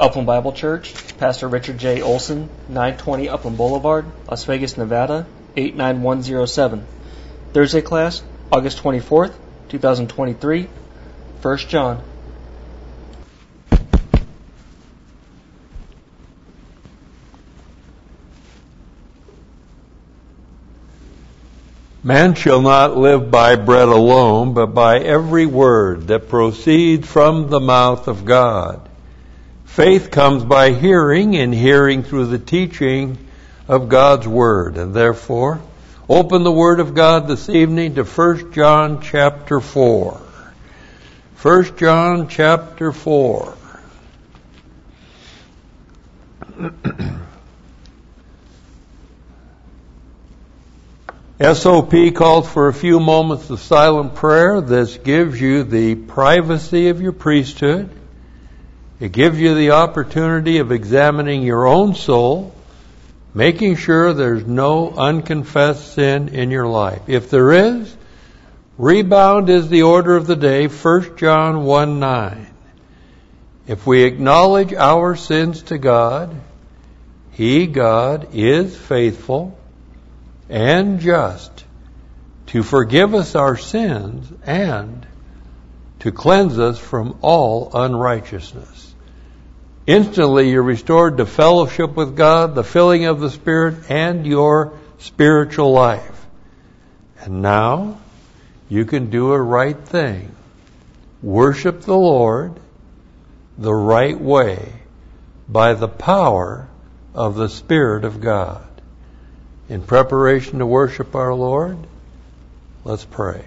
Upland Bible Church, Pastor Richard J. Olson, 920 Upland Boulevard, Las Vegas, Nevada, 89107. Thursday class, August 24th, 2023, 1 John. Man shall not live by bread alone, but by every word that proceeds from the mouth of God. Faith comes by hearing, and hearing through the teaching of God's Word. And therefore, open the Word of God this evening to 1 John chapter 4. 1 John chapter 4. SOP calls for a few moments of silent prayer. This gives you the privacy of your priesthood. It gives you the opportunity of examining your own soul, making sure there's no unconfessed sin in your life. If there is, rebound is the order of the day, 1 John 1:9. If we acknowledge our sins to God, He, God, is faithful and just to forgive us our sins and to cleanse us from all unrighteousness. Instantly you're restored to fellowship with God, the filling of the Spirit, and your spiritual life. And now you can do a right thing. Worship the Lord the right way by the power of the Spirit of God. In preparation to worship our Lord, let's pray.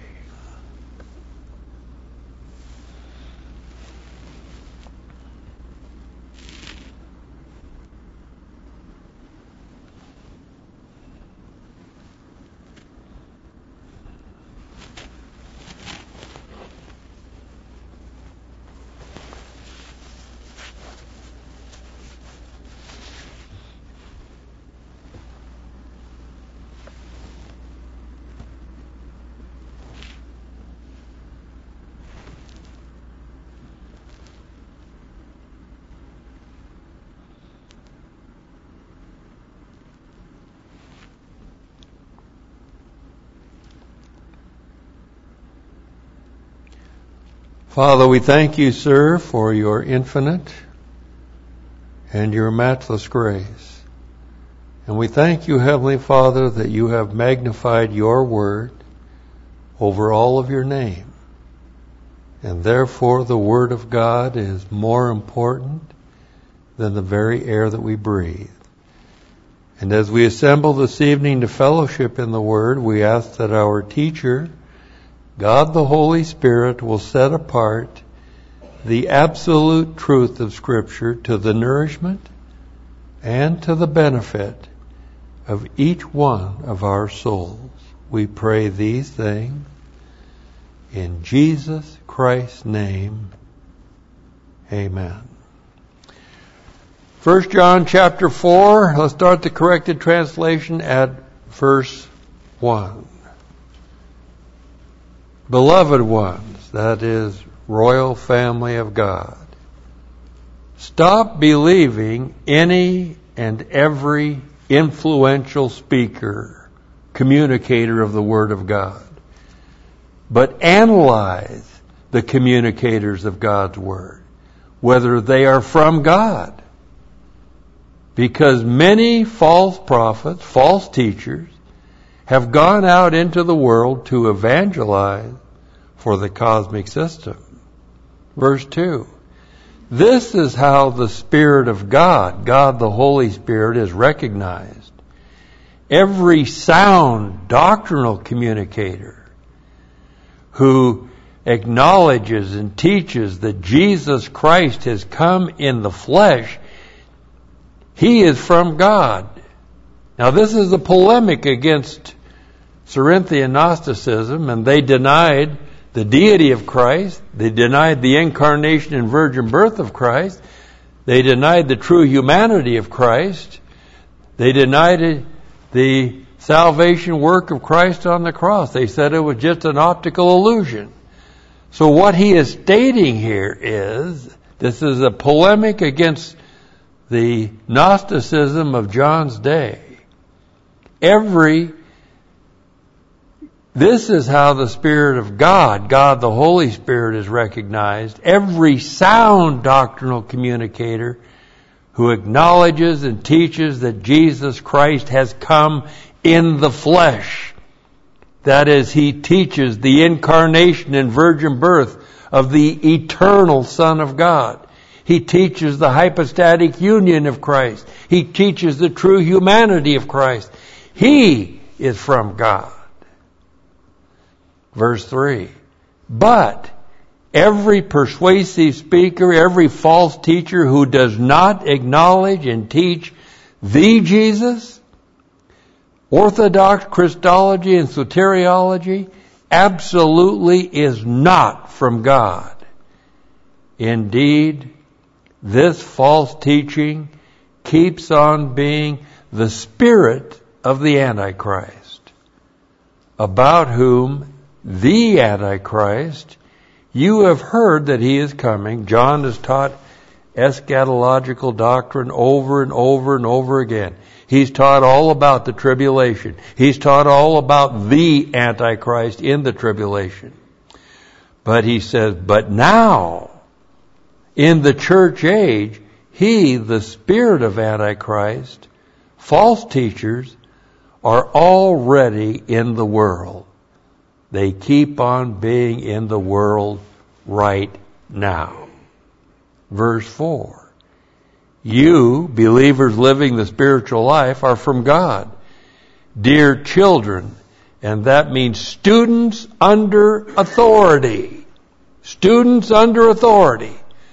Father, we thank you, sir, for your infinite and your matchless grace. And we thank you, Heavenly Father, that you have magnified your word over all of your name. And therefore the word of God is more important than the very air that we breathe. And as we assemble this evening to fellowship in the word, we ask that our teacher, God the Holy Spirit, will set apart the absolute truth of Scripture to the nourishment and to the benefit of each one of our souls. We pray these things in Jesus Christ's name. Amen. 1 John chapter 4, let's start the corrected translation at verse 1. Beloved ones, that is, royal family of God, stop believing any and every influential speaker, communicator of the Word of God, but analyze the communicators of God's Word, whether they are from God. Because many false prophets, false teachers, have gone out into the world to evangelize for the cosmic system. Verse 2. This is how the Spirit of God, God the Holy Spirit, is recognized. Every sound doctrinal communicator who acknowledges and teaches that Jesus Christ has come in the flesh, he is from God. Now this is a polemic against Cerinthian Gnosticism, and they denied the deity of Christ. They denied the incarnation and virgin birth of Christ. They denied the true humanity of Christ. They denied the salvation work of Christ on the cross. They said it was just an optical illusion. So what he is stating here is, this is a polemic against the Gnosticism of John's day. This is how the Spirit of God the Holy Spirit, is recognized. Every sound doctrinal communicator who acknowledges and teaches that Jesus Christ has come in the flesh. That is, he teaches the incarnation and virgin birth of the eternal Son of God. He teaches the hypostatic union of Christ. He teaches the true humanity of Christ. He is from God. Verse 3. But every persuasive speaker, every false teacher who does not acknowledge and teach the Jesus, Orthodox Christology and soteriology, absolutely is not from God. Indeed, this false teaching keeps on being the spirit of the Antichrist, about whom the Antichrist, you have heard that he is coming. John has taught eschatological doctrine over and over and over again. He's taught all about the tribulation. He's taught all about the Antichrist in the tribulation. But he says, but now, in the church age, he, the spirit of Antichrist, false teachers, are already in the world. They keep on being in the world right now. Verse 4. You, believers living the spiritual life, are from God. Dear children, and that means students under authority. Students under authority.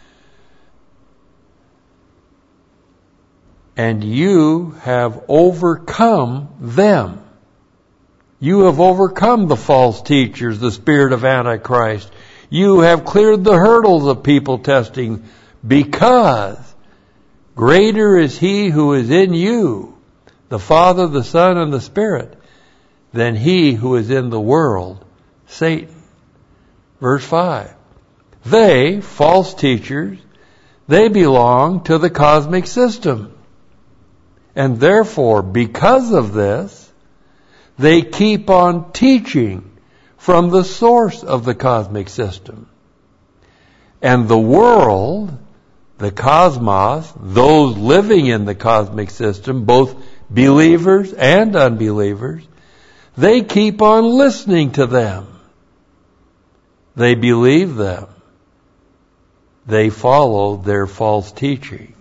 And you have overcome them. You have overcome the false teachers, the spirit of Antichrist. You have cleared the hurdles of people testing, because greater is he who is in you, the Father, the Son, and the Spirit, than he who is in the world, Satan. Verse 5. They, false teachers, they belong to the cosmic system. And therefore, because of this, they keep on teaching from the source of the cosmic system. And the world, the cosmos, those living in the cosmic system, both believers and unbelievers, they keep on listening to them. They believe them. They follow their false teaching.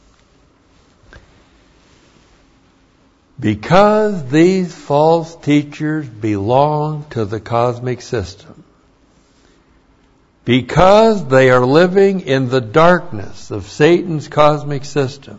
Because these false teachers belong to the cosmic system, because they are living in the darkness of Satan's cosmic system,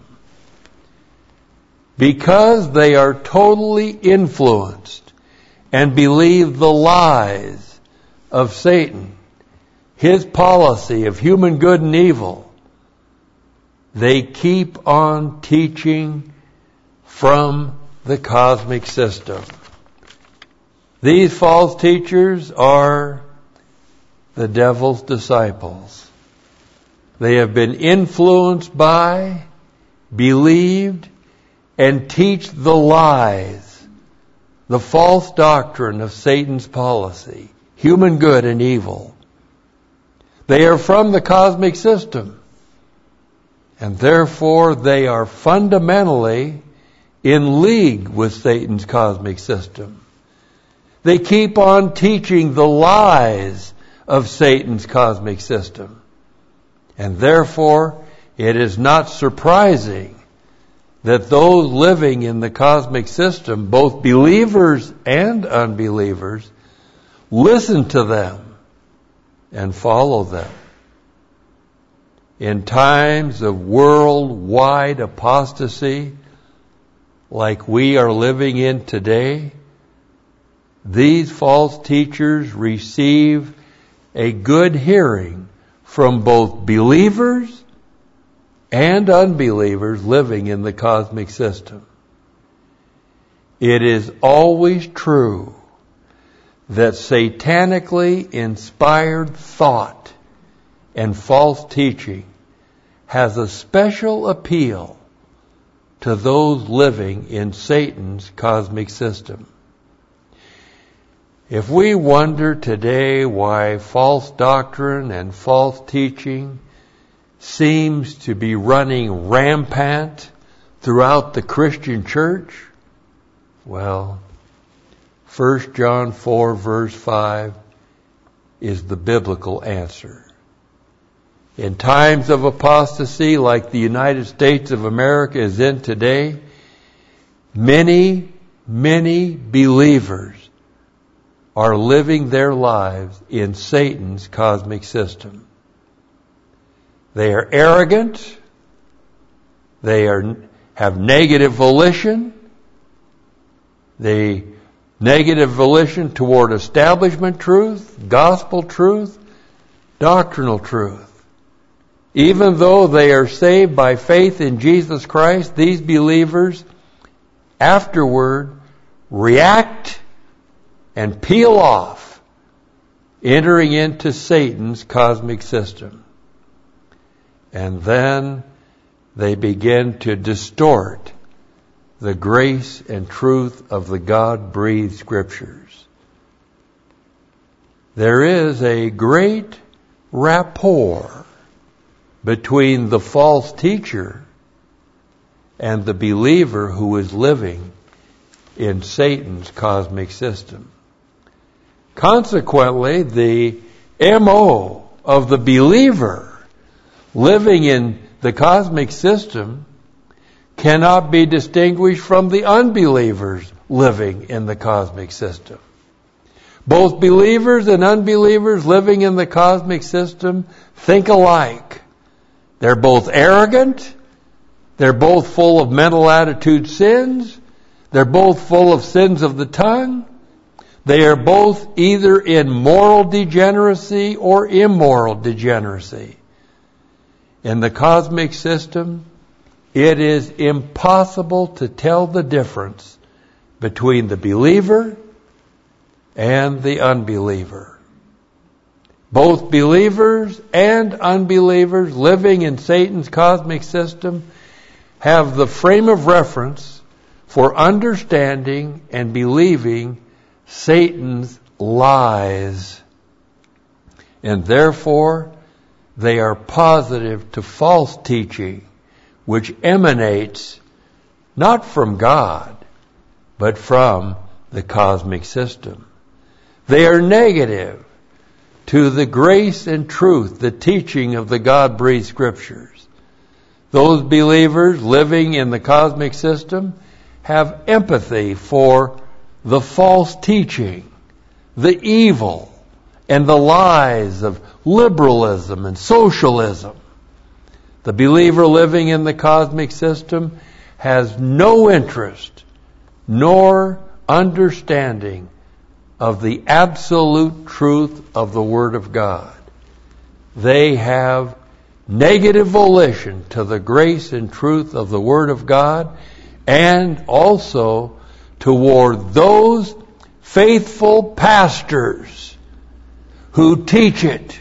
because they are totally influenced and believe the lies of Satan, his policy of human good and evil, they keep on teaching from the cosmic system. These false teachers are the devil's disciples. They have been influenced by, believed, and teach the lies, the false doctrine of Satan's policy, human good and evil. They are from the cosmic system, and therefore they are fundamentally in league with Satan's cosmic system. They keep on teaching the lies of Satan's cosmic system. And therefore, it is not surprising that those living in the cosmic system, both believers and unbelievers, listen to them and follow them. In times of worldwide apostasy, like we are living in today, these false teachers receive a good hearing from both believers and unbelievers living in the cosmic system. It is always true that satanically inspired thought and false teaching has a special appeal to those living in Satan's cosmic system. If we wonder today why false doctrine and false teaching seems to be running rampant throughout the Christian church, well, 1 John 4 verse 5 is the biblical answer. In times of apostasy like the United States of America is in today, many believers are living their lives in Satan's cosmic system. They are arrogant. They have negative volition. They negative volition toward establishment truth, gospel truth, doctrinal truth. Even though they are saved by faith in Jesus Christ, these believers afterward react and peel off, entering into Satan's cosmic system. And then they begin to distort the grace and truth of the God-breathed Scriptures. There is a great rapport between the false teacher and the believer who is living in Satan's cosmic system. Consequently, the MO of the believer living in the cosmic system cannot be distinguished from the unbelievers living in the cosmic system. Both believers and unbelievers living in the cosmic system think alike. They're both arrogant. They're both full of mental attitude sins. They're both full of sins of the tongue. They are both either in moral degeneracy or immoral degeneracy. In the cosmic system, it is impossible to tell the difference between the believer and the unbeliever. Both believers and unbelievers living in Satan's cosmic system have the frame of reference for understanding and believing Satan's lies. And therefore, they are positive to false teaching, which emanates not from God, but from the cosmic system. They are negative to the grace and truth, the teaching of the God-breathed Scriptures. Those believers living in the cosmic system have empathy for the false teaching, the evil, and the lies of liberalism and socialism. The believer living in the cosmic system has no interest nor understanding of the absolute truth of the Word of God. They have negative volition to the grace and truth of the Word of God, and also toward those faithful pastors who teach it.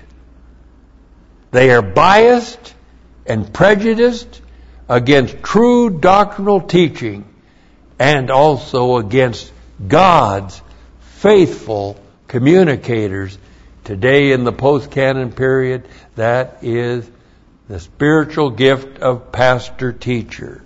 They are biased and prejudiced against true doctrinal teaching and also against God's faithful communicators. Today in the post-canon period, that is the spiritual gift of pastor-teacher.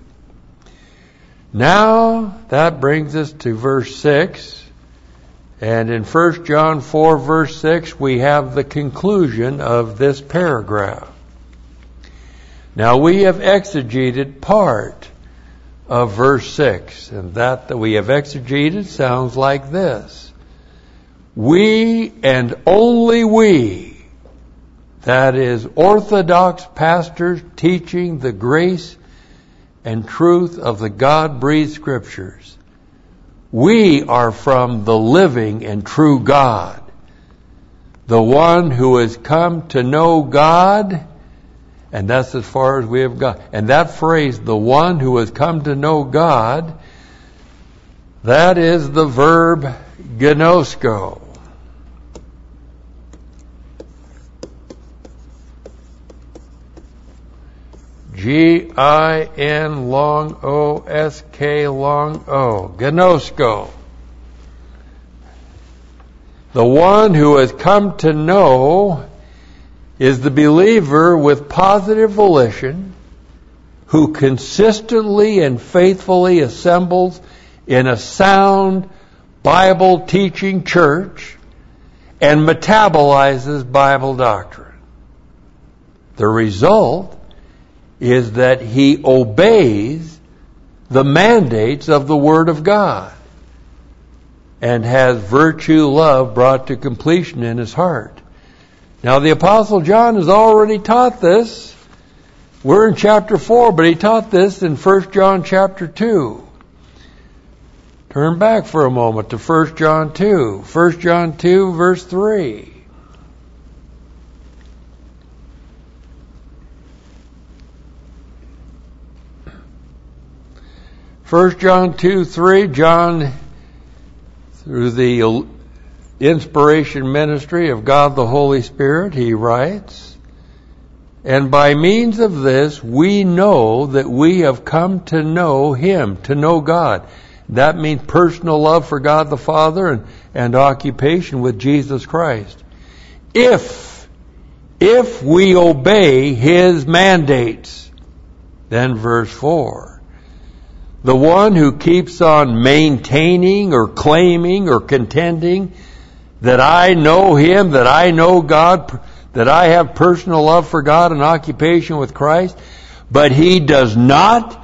Now, that brings us to verse 6. And in 1 John 4 verse 6, we have the conclusion of this paragraph. Now, we have exegeted part of verse 6, and that we have exegeted sounds like this. We and only we, that is, Orthodox pastors teaching the grace and truth of the God-breathed Scriptures, we are from the living and true God, the one who has come to know God, and that's as far as we have gone. And that phrase, the one who has come to know God, that is the verb gnosko. G-I-N long O-S-K long O. Gnosko. The one who has come to know is the believer with positive volition who consistently and faithfully assembles in a sound Bible teaching church and metabolizes Bible doctrine. The result is that he obeys the mandates of the Word of God and has virtue, love brought to completion in his heart. Now the Apostle John has already taught this. We're in chapter 4, but he taught this in 1 John chapter 2. Turn back for a moment to 1 John 2. 1 John 2 verse 3. First John 2:3, John, through the inspiration ministry of God the Holy Spirit, he writes, "And by means of this we know that we have come to know Him," to know God. That means personal love for God the Father and occupation with Jesus Christ. If we obey His mandates, then verse 4, the one who keeps on maintaining or claiming or contending that I know Him, that I know God, that I have personal love for God and occupation with Christ, but he does not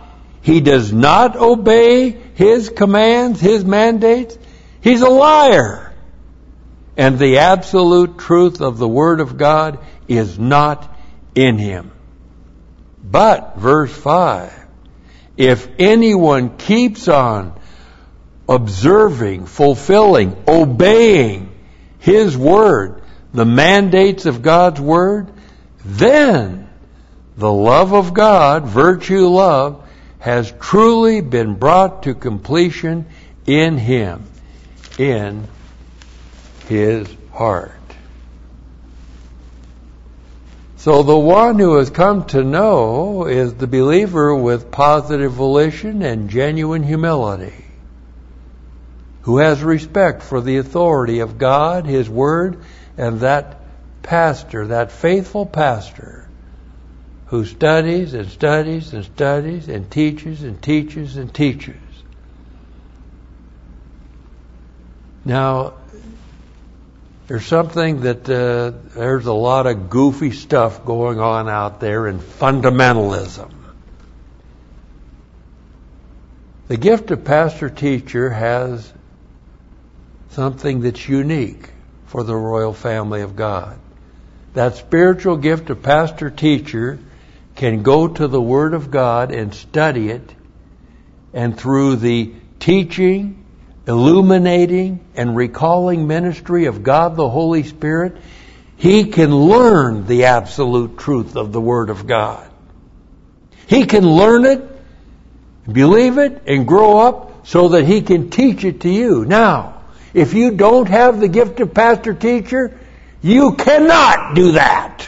obey His commands, His mandates, he's a liar. And the absolute truth of the Word of God is not in him. But, verse 5, if anyone keeps on observing, fulfilling, obeying His Word, the mandates of God's Word, then the love of God, virtue love, has truly been brought to completion in him, in his heart. So the one who has come to know is the believer with positive volition and genuine humility, who has respect for the authority of God, His Word, and that pastor, that faithful pastor, who studies and studies and studies and teaches and teaches and teaches. Now, there's something that there's a lot of goofy stuff going on out there in fundamentalism. The gift of pastor-teacher has something that's unique for the royal family of God. That spiritual gift of pastor-teacher can go to the Word of God and study it, and through the teaching, illuminating, and recalling ministry of God the Holy Spirit, he can learn the absolute truth of the Word of God. He can learn it, believe it, and grow up so that he can teach it to you. Now, if you don't have the gift of pastor-teacher, you cannot do that.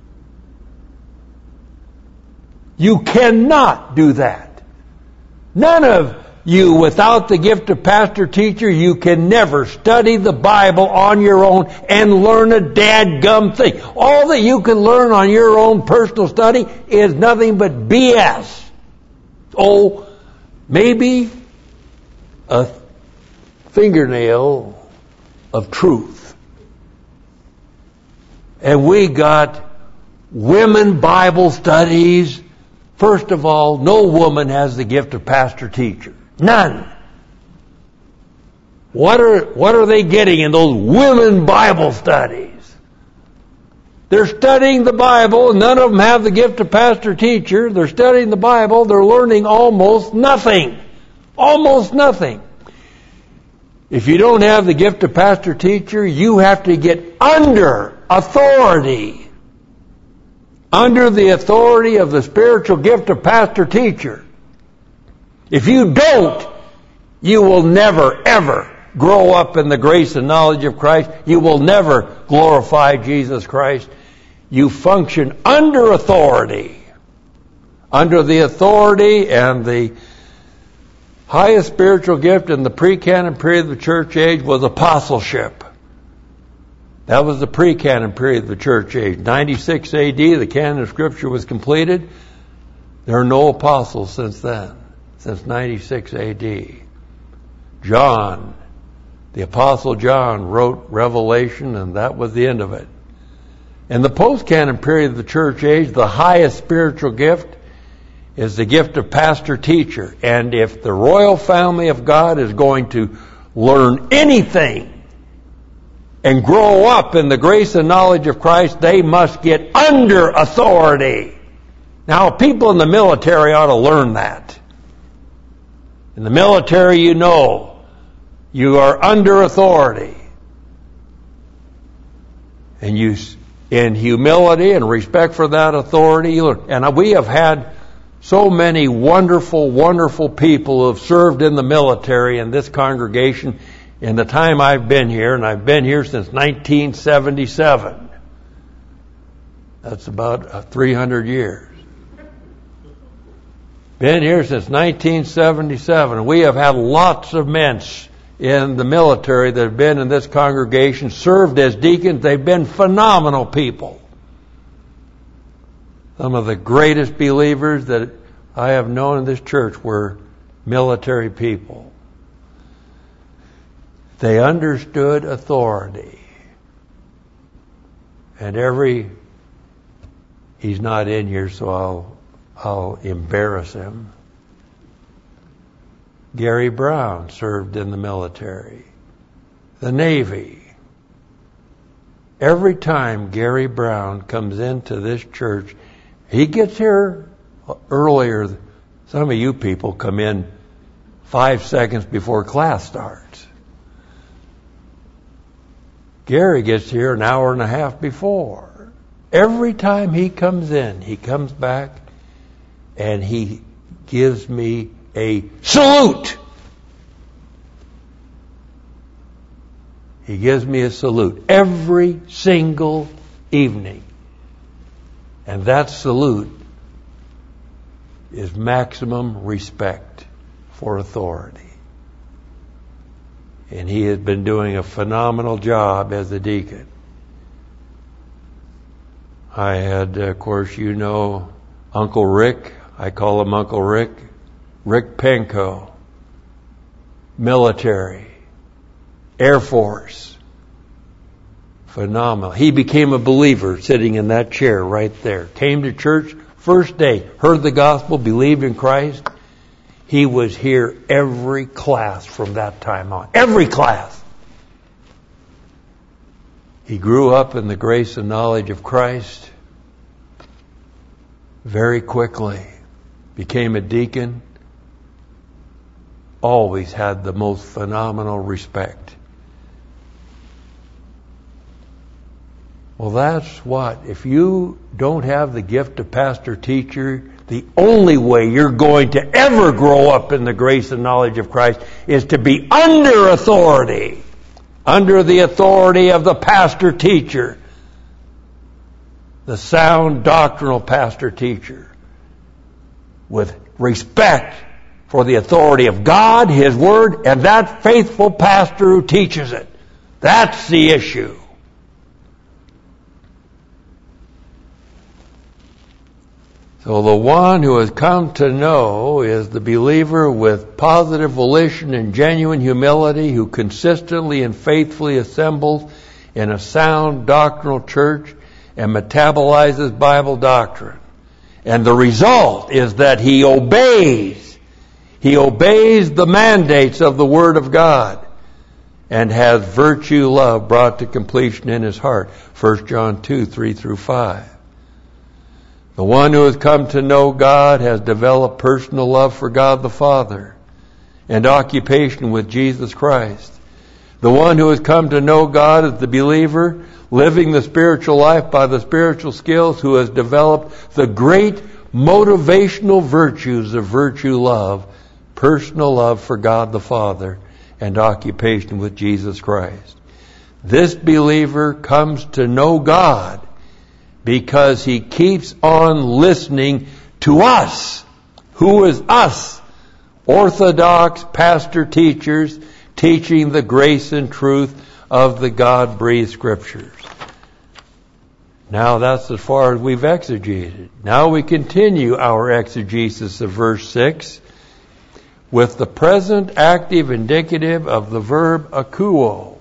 You cannot do that. None of you, without the gift of pastor-teacher, you can never study the Bible on your own and learn a dadgum thing. All that you can learn on your own personal study is nothing but BS. Oh, maybe a fingernail of truth. And we got women Bible studies. First of all, no woman has the gift of pastor-teacher. None. What are they getting in those women Bible studies? They're studying the Bible. None of them have the gift of pastor-teacher. They're studying the Bible. They're learning almost nothing. Almost nothing. If you don't have the gift of pastor-teacher, you have to get under authority. Under the authority of the spiritual gift of pastor-teacher. If you don't, you will never, ever grow up in the grace and knowledge of Christ. You will never glorify Jesus Christ. You function under authority. under the authority and the highest spiritual gift in the pre-canon period of the church age was apostleship. That was the pre-canon period of the church age. 96 AD, the canon of Scripture was completed. There are no apostles since then, since 96 AD. John, the Apostle John, wrote Revelation, and that was the end of it. In the post-canon period of the church age, the highest spiritual gift is the gift of pastor-teacher. And if the royal family of God is going to learn anything and grow up in the grace and knowledge of Christ, they must get under authority. Now, people in the military ought to learn that. In the military, you know, you are under authority. And you, in humility and respect for that authority, you learn. And we have had so many wonderful, wonderful people who have served in the military in this congregation in the time I've been here, and I've been here since 1977. That's about 300 years. Been here since 1977. We have had lots of men in the military that have been in this congregation, served as deacons. They've been phenomenal people. Some of the greatest believers that I have known in this church were military people. They understood authority. And he's not in here, so I'll embarrass him. Gary Brown served in the military, the Navy. Every time Gary Brown comes into this church, he gets here earlier. Some of you people come in 5 seconds before class starts. Gary gets here an hour and a half before. Every time he comes in, he comes back and he gives me a salute. He gives me a salute every single evening. And that salute is maximum respect for authority. And he has been doing a phenomenal job as a deacon. I had, of course, you know, Uncle Rick. I call him Uncle Rick. Rick Penko. Military. Air Force. Phenomenal. He became a believer sitting in that chair right there. Came to church first day. Heard the gospel. Believed in Christ. He was here every class from that time on. Every class. He grew up in the grace and knowledge of Christ very quickly. Became a deacon. Always had the most phenomenal respect. Well, that's what. If you don't have the gift of pastor-teacher, the only way you're going to ever grow up in the grace and knowledge of Christ is to be under authority. Under the authority of the pastor-teacher. The sound doctrinal pastor-teacher. With respect for the authority of God, His Word, and that faithful pastor who teaches it. That's the issue. So the one who has come to know is the believer with positive volition and genuine humility who consistently and faithfully assembles in a sound doctrinal church and metabolizes Bible doctrine. And the result is that he obeys. He obeys the mandates of the Word of God and has virtue love brought to completion in his heart. 1 John 2, 3 through 5. The one who has come to know God has developed personal love for God the Father and occupation with Jesus Christ. The one who has come to know God is the believer, living the spiritual life by the spiritual skills, who has developed the great motivational virtues of virtue love, personal love for God the Father, and occupation with Jesus Christ. This believer comes to know God because he keeps on listening to us. Who is us? Orthodox pastor teachers teaching the grace and truth of the God-breathed Scriptures. Now that's as far as we've exegeted. Now we continue our exegesis of verse 6 with the present active indicative of the verb akouo.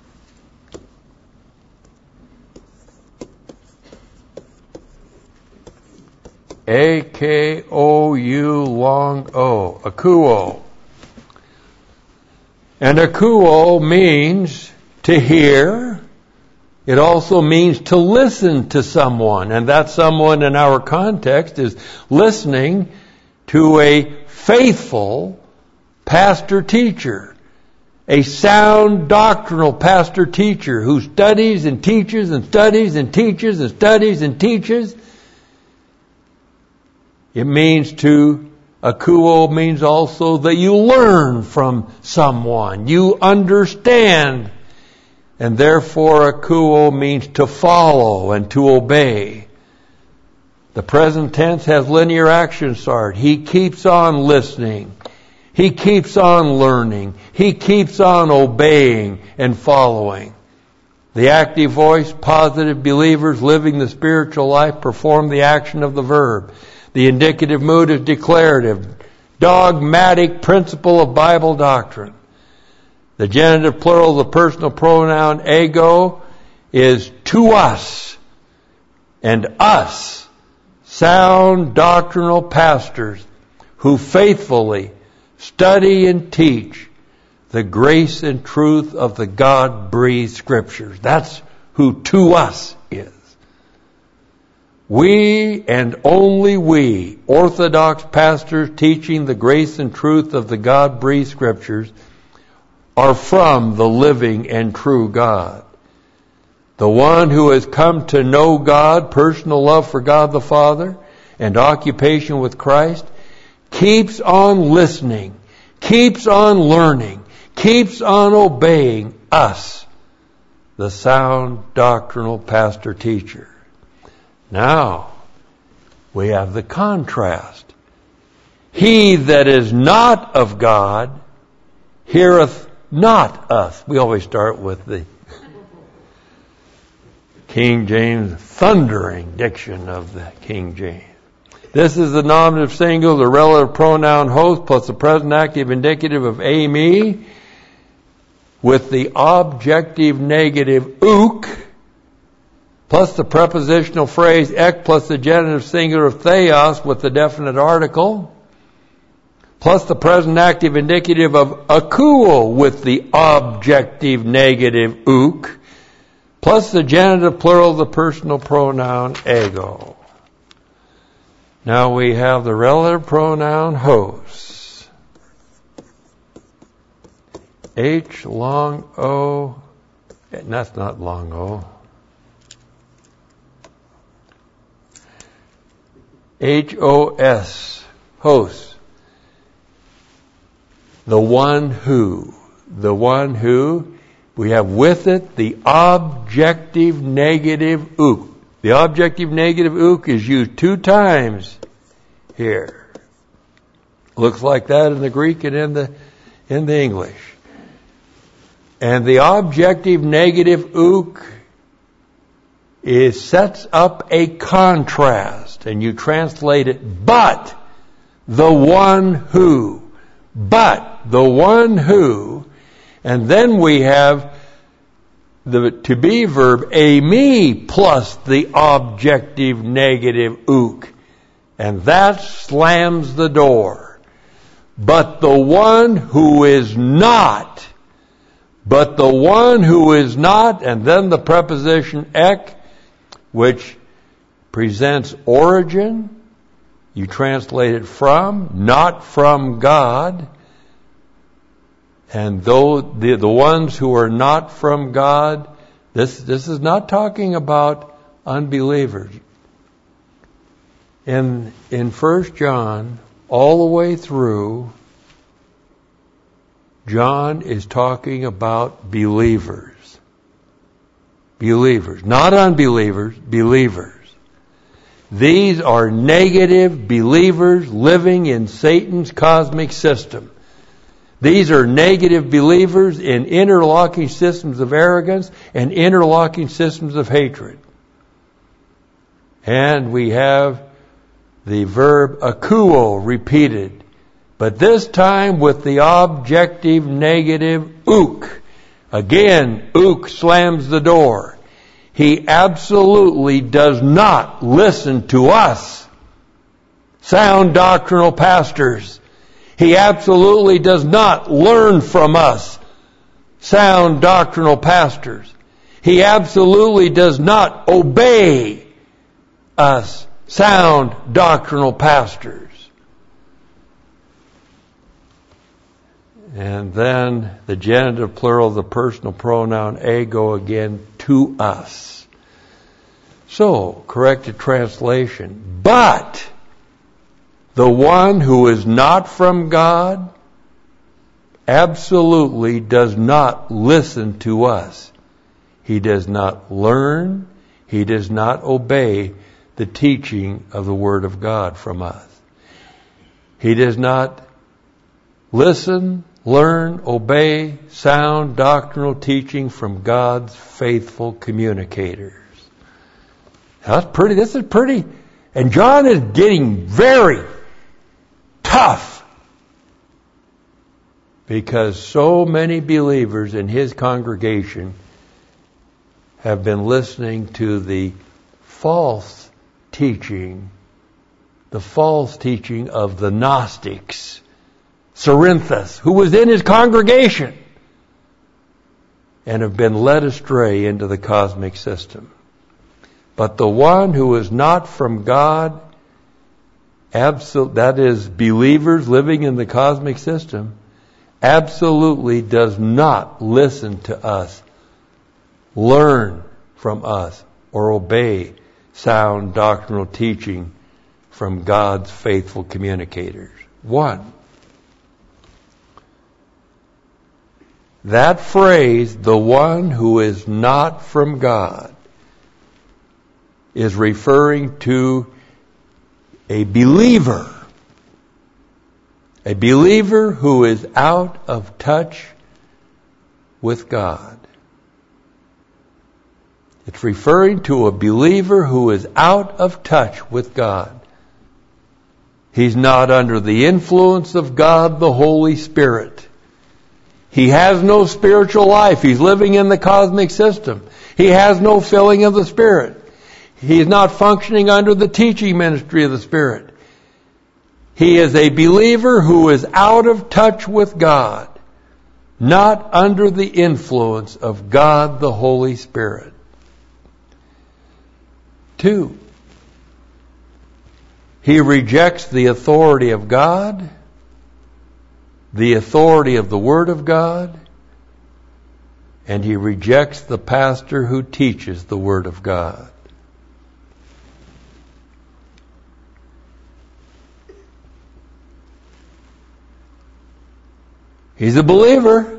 A-K-O-U long O. Akouo. And akouo means to hear. It also means to listen to someone. And that someone in our context is listening to a faithful pastor-teacher. A sound doctrinal pastor-teacher who studies and teaches and studies and teaches and studies and teaches. It means akouo means also that you learn from someone. You understand. And therefore akouo means to follow and to obey. The present tense has linear action start. He keeps on listening. He keeps on learning. He keeps on obeying and following. The active voice, positive believers living the spiritual life, perform the action of the verb. The indicative mood is declarative, dogmatic principle of Bible doctrine. The genitive plural of the personal pronoun ego is to us. And us, sound doctrinal pastors who faithfully study and teach the grace and truth of the God-breathed Scriptures. That's who to us is. We and only we, Orthodox pastors teaching the grace and truth of the God-breathed Scriptures, are from the living and true God. The one who has come to know God, personal love for God the Father, and occupation with Christ, keeps on listening, keeps on learning, keeps on obeying us, the sound doctrinal pastor-teacher. Now, we have the contrast. He that is not of God heareth not us. We always start with the King James thundering diction of the King James. This is the nominative singular, the relative pronoun host, plus the present active indicative of a me, with the objective negative ook, plus the prepositional phrase ek, plus the genitive singular of theos with the definite article, plus the present active indicative of akouo with the objective negative ook, plus the genitive plural of the personal pronoun ego. Now we have the relative pronoun hosts. H long O, that's not long O. H-O-S, hosts. The one who, we have with it the objective negative ook. The objective negative ook is used 2 times here. Looks like that in the Greek and in the English. And the objective negative ook sets up a contrast, and you translate it, but the one who, and then we have the to be verb a me plus the objective negative ook, and that slams the door. But the one who is not, and then the preposition ek, which presents origin. You translate it from, not from God. And though the ones who are not from God, this is not talking about unbelievers. In 1 John, all the way through, John is talking about believers. Believers, not unbelievers, believers. These are negative believers living in Satan's cosmic system. These are negative believers in interlocking systems of arrogance and interlocking systems of hatred. And we have the verb akuo repeated, but this time with the objective negative ook. Again, ook slams the door. He absolutely does not listen to us, sound doctrinal pastors. He absolutely does not learn from us, sound doctrinal pastors. He absolutely does not obey us, sound doctrinal pastors. And then the genitive plural of the personal pronoun ego again, to us. So, corrected translation. But the one who is not from God absolutely does not listen to us. He does not learn. He does not obey the teaching of the Word of God from us. He does not listen, learn, obey sound doctrinal teaching from God's faithful communicators. This is pretty, and John is getting very tough because so many believers in his congregation have been listening to the false teaching of the Gnostics, Cerinthus, who was in his congregation, and have been led astray into the cosmic system. But the one who is not from God, that is, believers living in the cosmic system, absolutely does not listen to us, learn from us, or obey sound doctrinal teaching from God's faithful communicators. One, that phrase, the one who is not from God, is referring to a believer who is out of touch with God. It's referring to a believer who is out of touch with God. He's not under the influence of God, the Holy Spirit. He has no spiritual life. He's living in the cosmic system. He has no filling of the Spirit. He is not functioning under the teaching ministry of the Spirit. He is a believer who is out of touch with God, not under the influence of God, the Holy Spirit. 2, he rejects the authority of God, the authority of the Word of God, and he rejects the pastor who teaches the Word of God. He's a believer.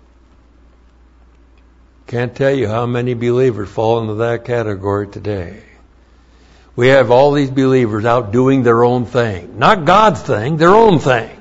Can't tell you how many believers fall into that category today. We have all these believers out doing their own thing. Not God's thing, their own thing.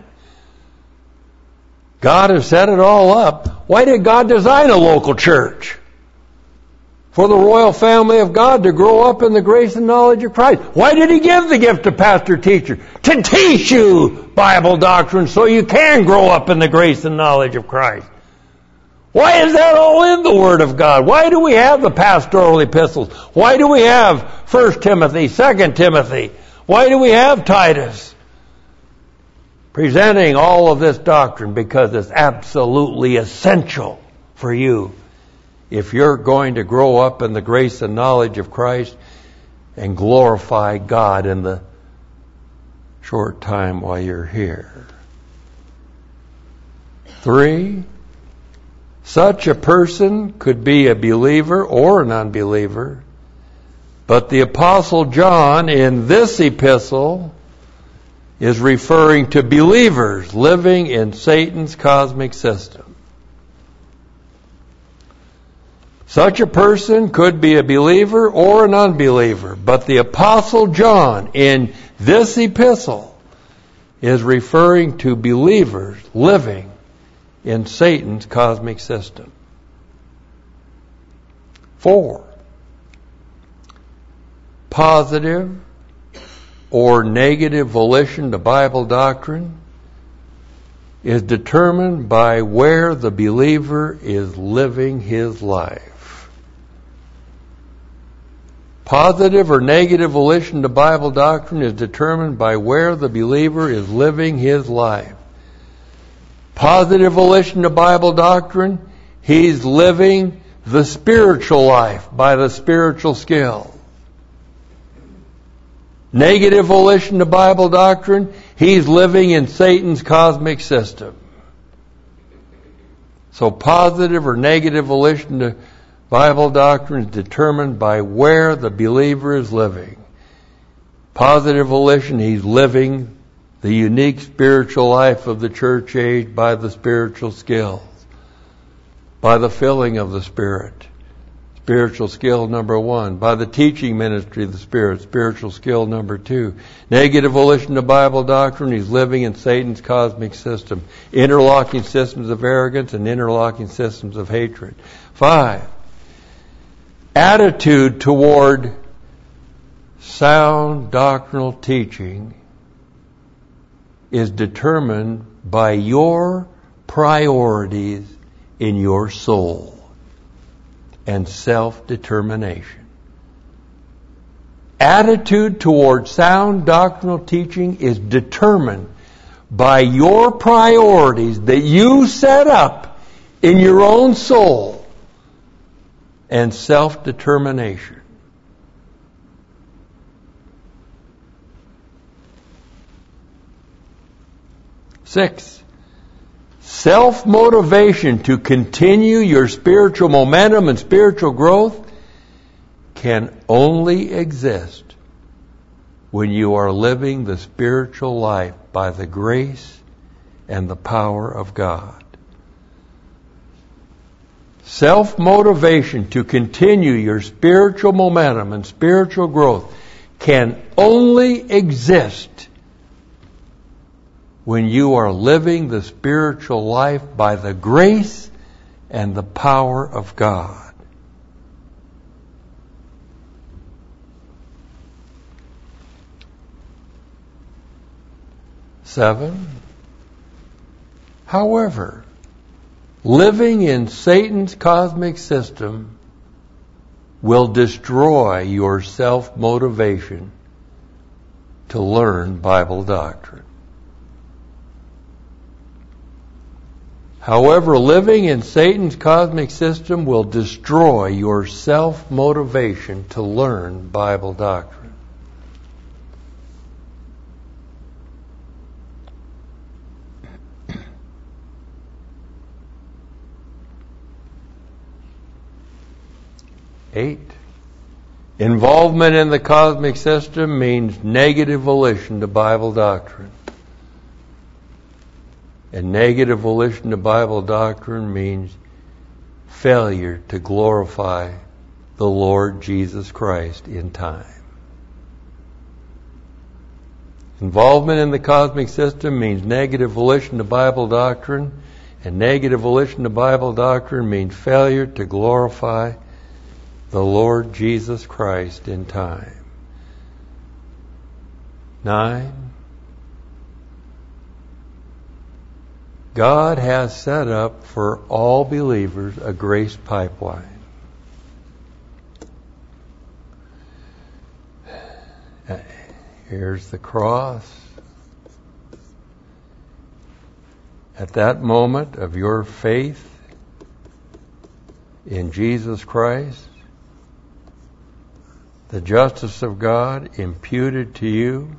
God has set it all up. Why did God design a local church? For the royal family of God to grow up in the grace and knowledge of Christ. Why did He give the gift of pastor teacher? To teach you Bible doctrine so you can grow up in the grace and knowledge of Christ. Why is that all in the Word of God? Why do we have the pastoral epistles? Why do we have 1 Timothy, 2 Timothy? Why do we have Titus? Presenting all of this doctrine because it's absolutely essential for you if you're going to grow up in the grace and knowledge of Christ and glorify God in the short time while you're here. 3, such a person could be a believer or an unbeliever, but the Apostle John in this epistle is referring to believers living in Satan's cosmic system. Such a person could be a believer or an unbeliever, but the Apostle John in this epistle is referring to believers living in Satan's cosmic system. 4. Positive or negative volition to Bible doctrine is determined by where the believer is living his life. Positive or negative volition to Bible doctrine is determined by where the believer is living his life. Positive volition to Bible doctrine, he's living the spiritual life by the spiritual skill. Negative volition to Bible doctrine, he's living in Satan's cosmic system. So positive or negative volition to Bible doctrine is determined by where the believer is living. Positive volition, he's living the unique spiritual life of the church age by the spiritual skills, by the filling of the Spirit. Spiritual skill number 1. By the teaching ministry of the Spirit. Spiritual skill number 2. Negative volition to Bible doctrine. He's living in Satan's cosmic system. Interlocking systems of arrogance and interlocking systems of hatred. 5. Attitude toward sound doctrinal teaching is determined by your priorities in your soul and self-determination. Attitude toward sound doctrinal teaching is determined by your priorities that you set up in your own soul and self-determination. Six. Self-motivation to continue your spiritual momentum and spiritual growth can only exist when you are living the spiritual life by the grace and the power of God. Self-motivation to continue your spiritual momentum and spiritual growth can only exist when you are living the spiritual life by the grace and the power of God. Seven. However, living in Satan's cosmic system will destroy your self-motivation to learn Bible doctrine. However, living in Satan's cosmic system will destroy your self-motivation to learn Bible doctrine. Eight. Involvement in the cosmic system means negative volition to Bible doctrine. And negative volition to Bible doctrine means failure to glorify the Lord Jesus Christ in time. Involvement in the cosmic system means negative volition to Bible doctrine, and negative volition to Bible doctrine means failure to glorify the Lord Jesus Christ in time. 9. God has set up for all believers a grace pipeline. Here's the cross. At that moment of your faith in Jesus Christ, the justice of God imputed to you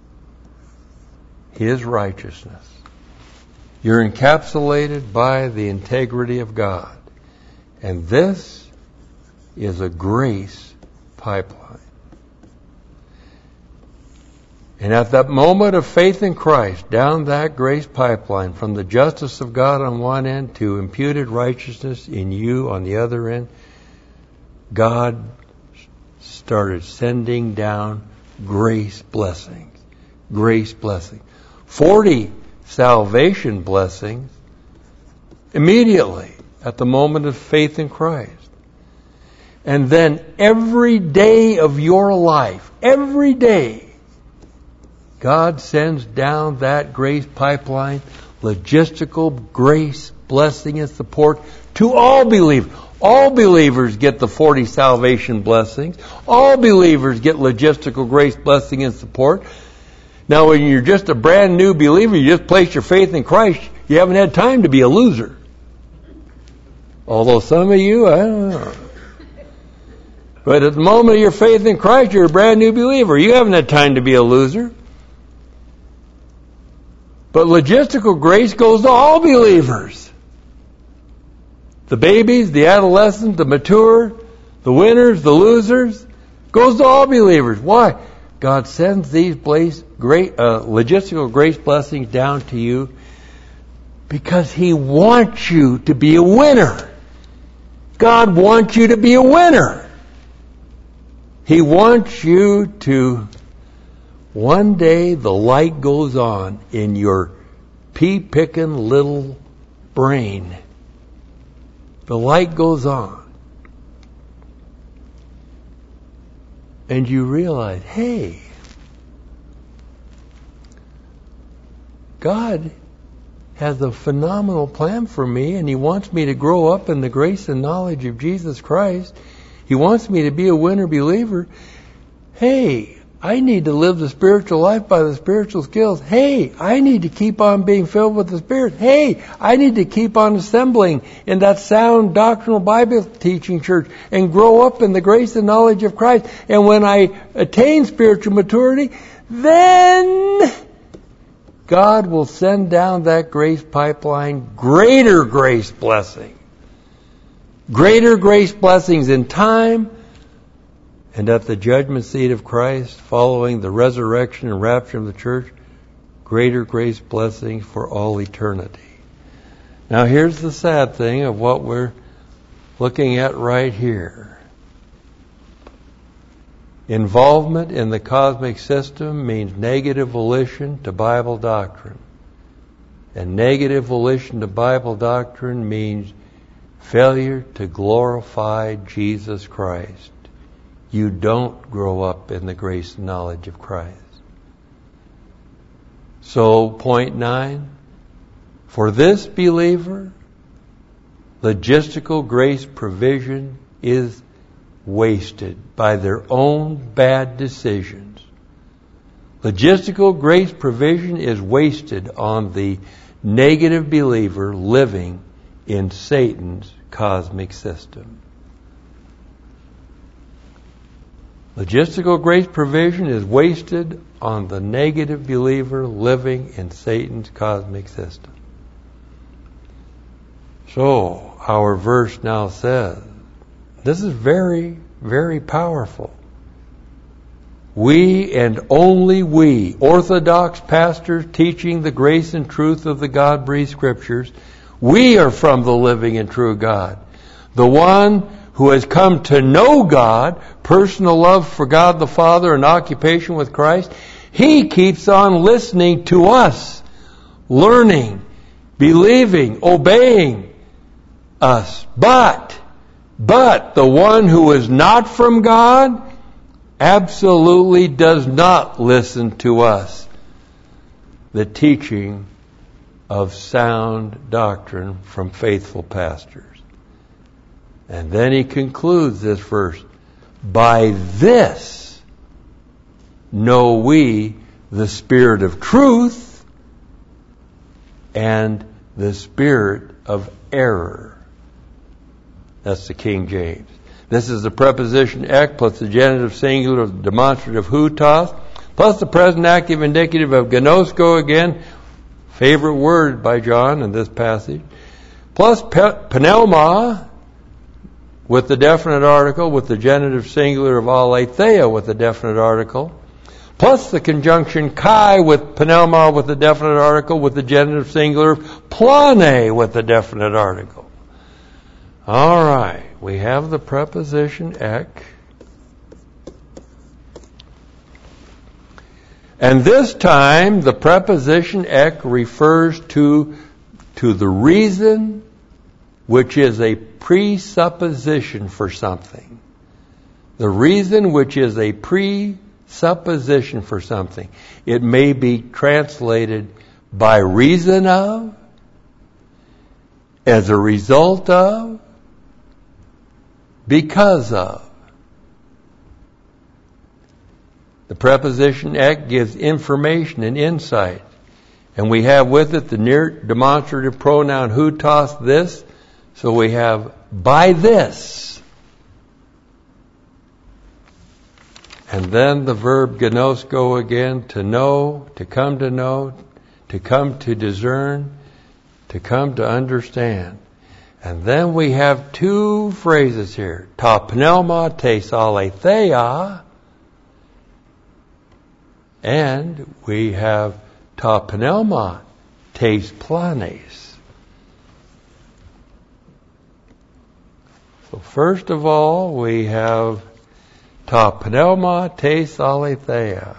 His righteousness. You're encapsulated by the integrity of God. And this is a grace pipeline. And at that moment of faith in Christ, down that grace pipeline, from the justice of God on one end to imputed righteousness in you on the other end, God started sending down grace blessings. Grace blessings. 40 salvation blessings immediately at the moment of faith in Christ. And then every day of your life, every day, God sends down that grace pipeline, logistical grace, blessing, and support to all believers. All believers get the 40 salvation blessings. All believers get logistical grace, blessing, and support. Now, when you're just a brand new believer, you just place your faith in Christ, you haven't had time to be a loser. Although some of you, I don't know. But at the moment of your faith in Christ, you're a brand new believer. You haven't had time to be a loser. But logistical grace goes to all believers. The babies, the adolescents, the mature, the winners, the losers, goes to all believers. Why? God sends these logistical grace blessings down to you because He wants you to be a winner. God wants you to be a winner. He wants you to, one day the light goes on in your pea-picking little brain. The light goes on. And you realize, hey, God has a phenomenal plan for me, and He wants me to grow up in the grace and knowledge of Jesus Christ. He wants me to be a winner believer. Hey, I need to live the spiritual life by the spiritual skills. Hey, I need to keep on being filled with the Spirit. Hey, I need to keep on assembling in that sound doctrinal Bible teaching church and grow up in the grace and knowledge of Christ. And when I attain spiritual maturity, then God will send down that grace pipeline, greater grace blessing. Greater grace blessings in time and at the judgment seat of Christ following the resurrection and rapture of the church, greater grace blessings for all eternity. Now here's the sad thing of what we're looking at right here. Involvement in the cosmic system means negative volition to Bible doctrine. And negative volition to Bible doctrine means failure to glorify Jesus Christ. You don't grow up in the grace and knowledge of Christ. So, point 9, for this believer, logistical grace provision is wasted by their own bad decisions. Logistical grace provision is wasted on the negative believer living in Satan's cosmic system. Logistical grace provision is wasted on the negative believer living in Satan's cosmic system. So, our verse now says, this is very, very powerful. We and only we, Orthodox pastors teaching the grace and truth of the God-breathed Scriptures, we are from the living and true God. The one who has come to know God, personal love for God the Father and occupation with Christ, He keeps on listening to us, learning, believing, obeying us. But the one who is not from God absolutely does not listen to us. The teaching of sound doctrine from faithful pastors. And then he concludes this verse, by this know we the spirit of truth and the spirit of error. That's the King James. This is the preposition ek plus the genitive singular of the demonstrative hutos, plus the present active indicative of gnosko again, favorite word by John in this passage, plus pneuma with the definite article, with the genitive singular of aletheia with the definite article, plus the conjunction kai with pneuma with the definite article, with the genitive singular plane with the definite article. All right. we have the preposition ek. And this time, the preposition ek refers to the reason which is a presupposition for something. The reason which is a presupposition for something. It may be translated by reason of, as a result of, because of. The preposition ek gives information and insight. And we have with it the near demonstrative pronoun hutos, this. So we have by this. And then the verb gnosko again, to know, to come to discern, to come to understand. And then we have two phrases here. Ta pneuma tes aletheia. And we have ta pneuma tes planes. So first of all, we have ta pneuma tes aletheia.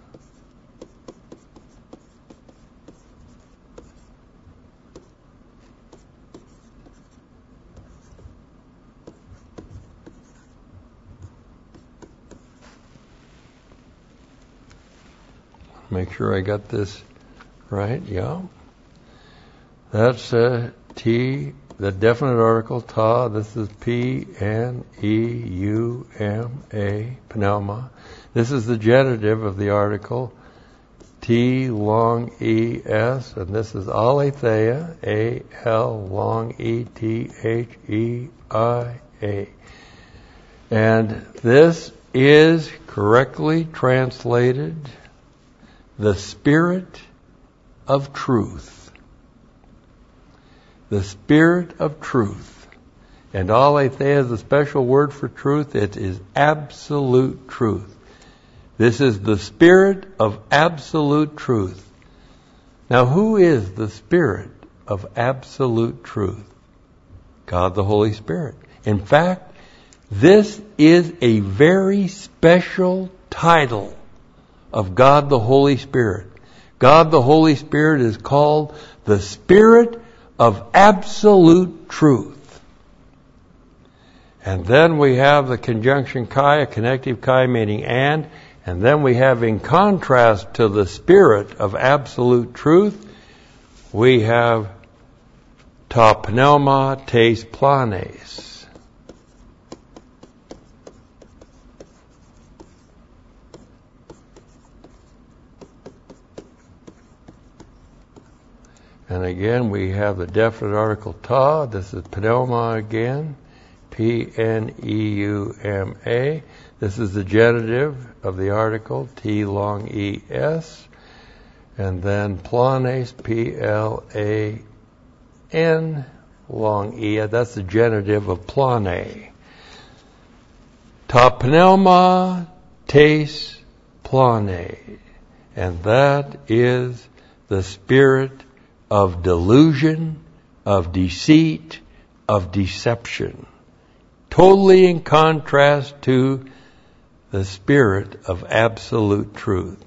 Make sure I got this right, yeah. That's T, the definite article, ta. This is P-N-E-U-M-A, pneuma. This is the genitive of the article, T long E-S, and this is aletheia, A-L long E-T-H-E-I-A. And this is correctly translated the Spirit of Truth. The Spirit of Truth. And aletheia is a special word for truth. It is absolute truth. This is the Spirit of absolute truth. Now, who is the Spirit of absolute truth? God the Holy Spirit. In fact, this is a very special title of God the Holy Spirit. God the Holy Spirit is called the Spirit of absolute truth. And then we have the conjunction kai, a connective kai meaning and then we have, in contrast to the Spirit of absolute truth, we have ta pneuma tes planes. And again, we have the definite article ta. This is pneuma again. P-N-E-U-M-A. This is the genitive of the article, T long E-S. And then planes, P-L-A-N long E. That's the genitive of plane. Ta pneuma tes plane. And that is the Spirit of delusion, of deceit, of deception. Totally in contrast to the Spirit of absolute truth.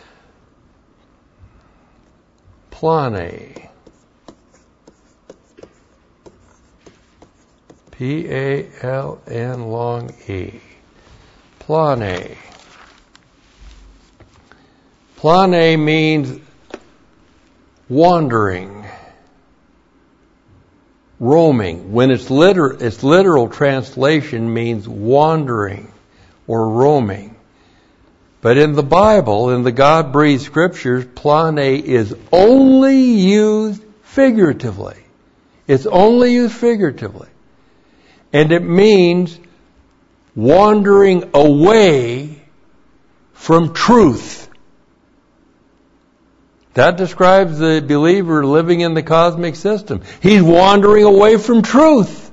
Plane. P-A-L-N long E. Plane. Plane means wandering, roaming. When its literal translation means wandering or roaming. But in the Bible, in the God-breathed scriptures, plane is only used figuratively. It's only used figuratively. And it means wandering away from truth. That describes the believer living in the cosmic system. He's wandering away from truth.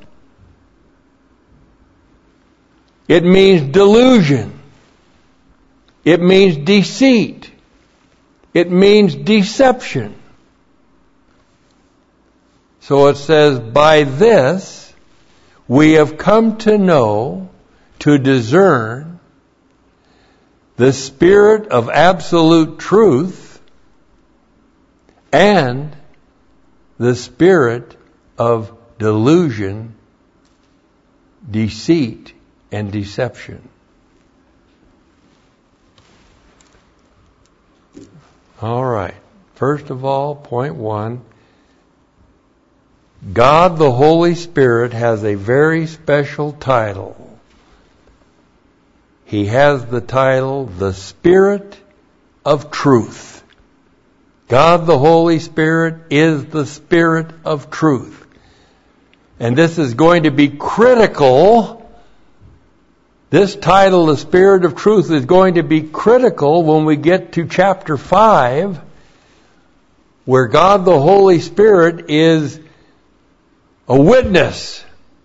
It means delusion. It means deceit. It means deception. So it says, by this we have come to know, to discern the spirit of absolute truth and the spirit of delusion, deceit, and deception. All right. First of all, point one, God the Holy Spirit has a very special title. He has the title, the Spirit of Truth. God the Holy Spirit is the Spirit of Truth. And this is going to be critical. This title, the Spirit of Truth, is going to be critical when we get to chapter 5, where God the Holy Spirit is a witness.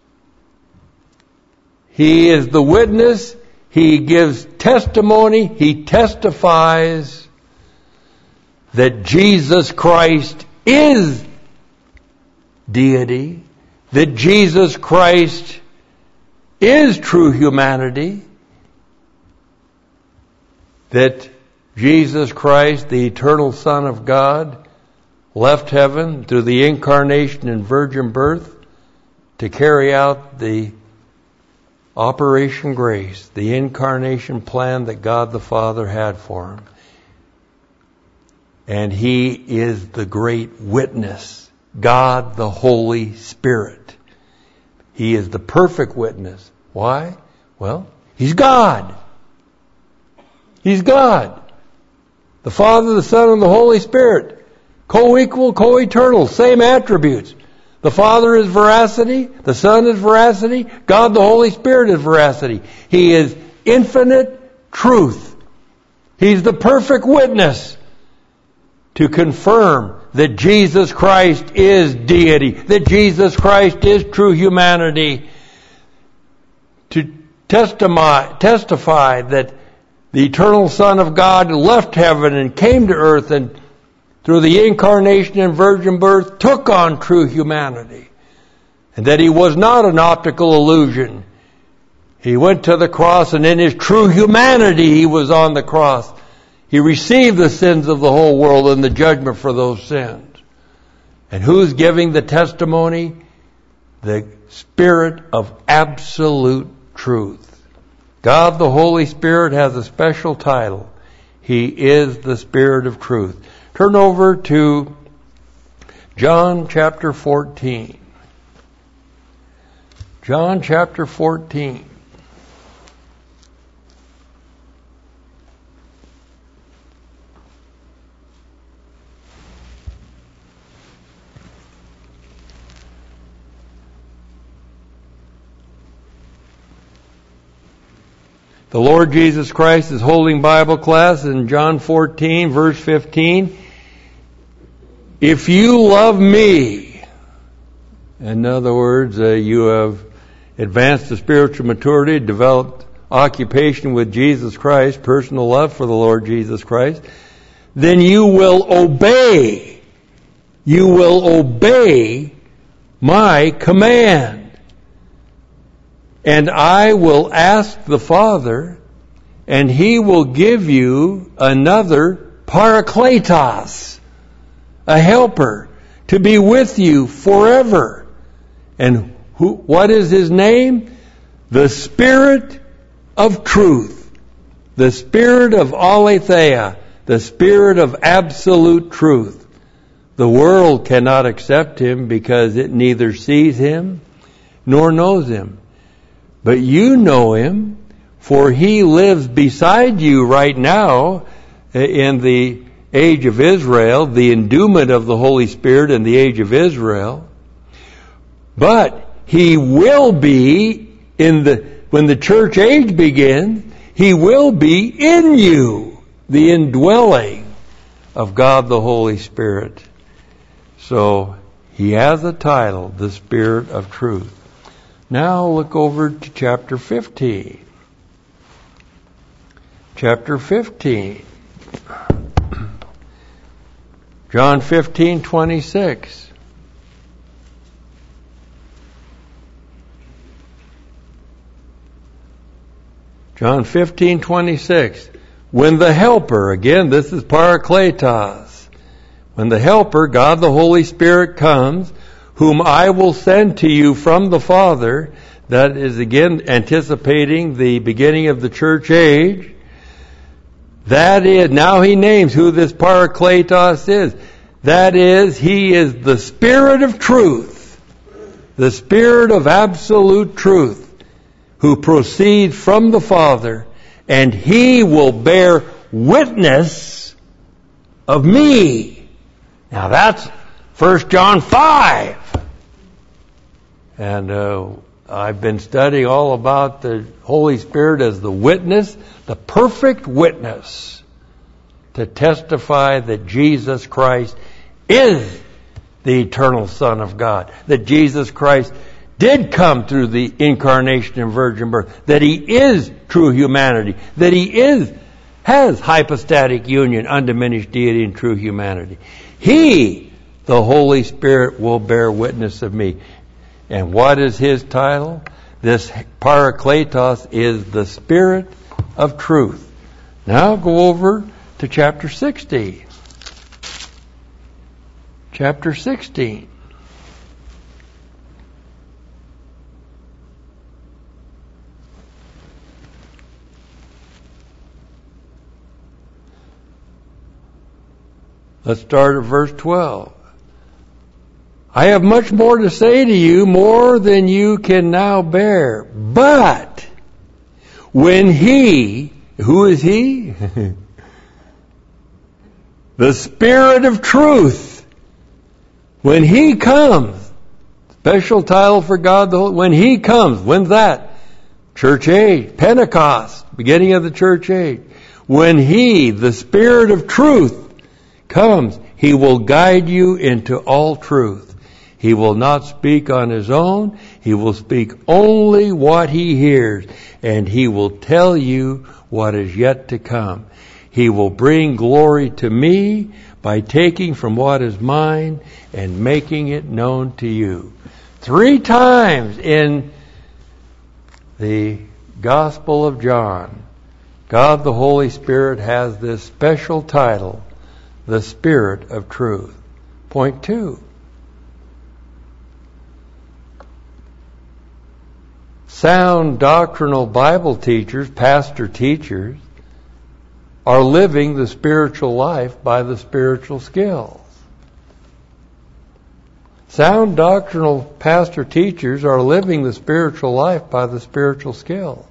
He is the witness. He gives testimony. He testifies that Jesus Christ is deity, that Jesus Christ is true humanity, that Jesus Christ, the eternal Son of God, left heaven through the incarnation and virgin birth to carry out the Operation Grace, the incarnation plan that God the Father had for him. And he is the great witness, God the Holy Spirit. He is the perfect witness. Why? Well, he's God. He's God. The Father, the Son, and the Holy Spirit. Co-equal, co-eternal, same attributes. The Father is veracity, the Son is veracity, God the Holy Spirit is veracity. He is infinite truth. He's the perfect witness to confirm that Jesus Christ is deity, that Jesus Christ is true humanity, to testify that the eternal Son of God left heaven and came to earth and through the incarnation and virgin birth took on true humanity, and that he was not an optical illusion. He went to the cross, and in his true humanity he was on the cross. He received the sins of the whole world and the judgment for those sins. And who's giving the testimony? The Spirit of absolute truth. God the Holy Spirit has a special title. He is the Spirit of truth. Turn over to John chapter 14. John chapter 14. The Lord Jesus Christ is holding Bible class in John 14, verse 15. If you love me, in other words, you have advanced to spiritual maturity, developed occupation with Jesus Christ, personal love for the Lord Jesus Christ, then you will obey. You will obey my command. And I will ask the Father, and he will give you another Parakletos, a helper, to be with you forever. And what is his name? The Spirit of Truth. The Spirit of Aletheia. The Spirit of absolute truth. The world cannot accept him because it neither sees him nor knows him. But you know him, for he lives beside you right now in the age of Israel, the endowment of the Holy Spirit in the age of Israel. But he will be when the church age begins, he will be in you, the indwelling of God the Holy Spirit. So he has a title, the Spirit of Truth. Now look over to chapter 15. Chapter 15. John 15:26. 26. John 15:26. When the Helper, again, this is Parakletos. When the Helper, God the Holy Spirit, comes, whom I will send to you from the Father, that is again anticipating the beginning of the church age. That is, now he names who this Parakletos is. That is, he is the Spirit of truth, the Spirit of absolute truth, who proceeds from the Father, and he will bear witness of me. Now that's 1 John 5. And I've been studying all about the Holy Spirit as the witness, the perfect witness, to testify that Jesus Christ is the eternal Son of God, that Jesus Christ did come through the incarnation and virgin birth, that he is true humanity, that he has hypostatic union, undiminished deity and true humanity. He, the Holy Spirit, will bear witness of me. And what is his title? This Parakletos is the Spirit of truth. Now go over to chapter 16. Chapter 16. Let's start at verse 12. I have much more to say to you, more than you can now bear. But when he, who is he? The Spirit of truth, when he comes, special title for God, when he comes, when's that? Church age, Pentecost, beginning of the church age. When he, the Spirit of truth, comes, he will guide you into all truth. He will not speak on his own. He will speak only what he hears, and he will tell you what is yet to come. He will bring glory to me by taking from what is mine and making it known to you. 3 times in the Gospel of John, God the Holy Spirit has this special title, the Spirit of truth. Point 2. Sound doctrinal Bible teachers, pastor teachers, are living the spiritual life by the spiritual skills. Sound doctrinal pastor teachers are living the spiritual life by the spiritual skill.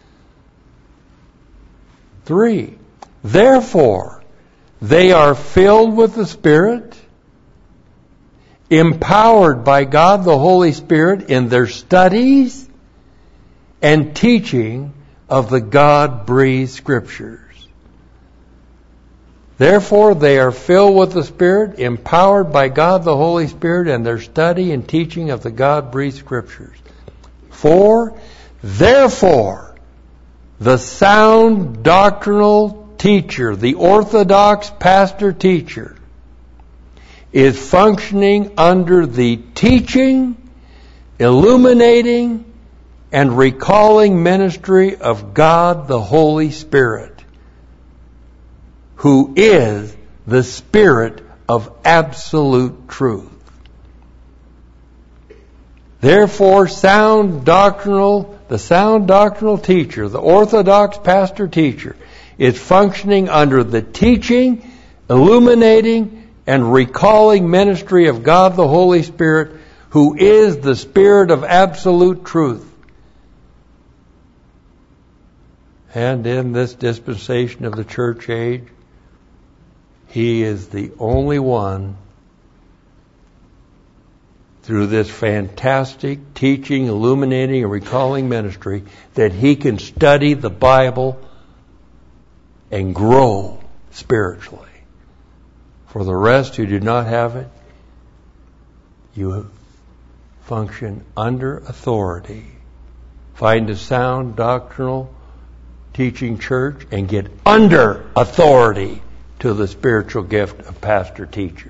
3. Therefore, they are filled with the Spirit, empowered by God the Holy Spirit in their studies and teaching of the God-breathed Scriptures. Therefore, they are filled with the Spirit, empowered by God the Holy Spirit in their study and teaching of the God-breathed Scriptures. 4. Therefore, the sound doctrinal teacher, the orthodox pastor teacher, is functioning under the teaching, illuminating, and recalling ministry of God the Holy Spirit, who is the Spirit of absolute truth. Therefore, the sound doctrinal teacher, the orthodox pastor teacher, is functioning under the teaching, illuminating, and recalling ministry of God the Holy Spirit, who is the Spirit of absolute truth. And in this dispensation of the church age, he is the only one, through this fantastic teaching, illuminating, and recalling ministry, that he can study the Bible and grow spiritually. For the rest who do not have it, you function under authority. Find a sound doctrinal teaching church and get under authority to the spiritual gift of pastor-teacher.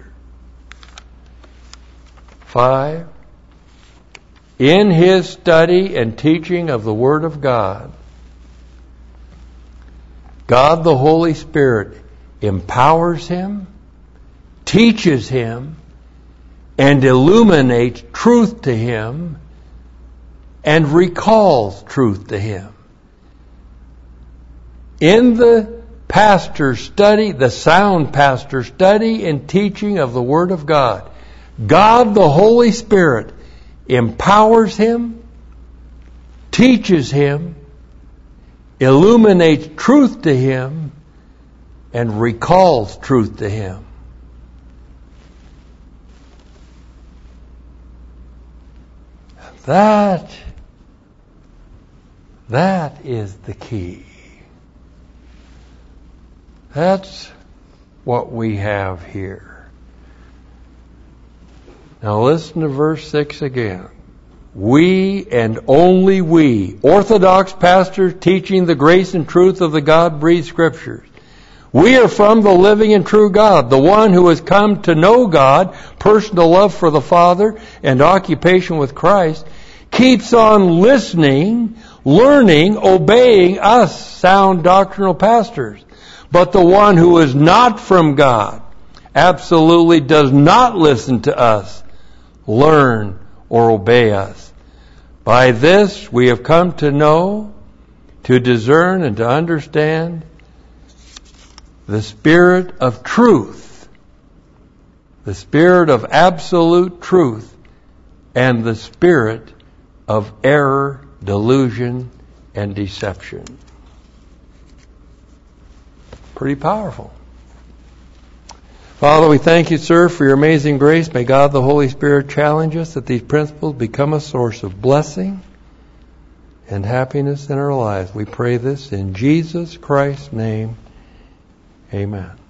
5. In his study and teaching of the Word of God, God the Holy Spirit empowers him, teaches him, and illuminates truth to him, and recalls truth to him. In the pastor's study, the sound pastor's study and teaching of the Word of God, God the Holy Spirit empowers him, teaches him, illuminates truth to him, and recalls truth to him. That is the key. That's what we have here. Now listen to verse 6 again. We and only we, Orthodox pastors teaching the grace and truth of the God-breathed Scriptures. We are from the living and true God, the one who has come to know God, personal love for the Father, and occupation with Christ, keeps on listening, learning, obeying us, sound doctrinal pastors. But the one who is not from God absolutely does not listen to us, learn, or obey us. By this we have come to know, to discern, and to understand the Spirit of truth, the Spirit of absolute truth, and the spirit of error, delusion, and deception. Pretty powerful. Father, we thank you, sir, for your amazing grace. May God the Holy Spirit challenge us that these principles become a source of blessing and happiness in our lives. We pray this in Jesus Christ's name. Amen.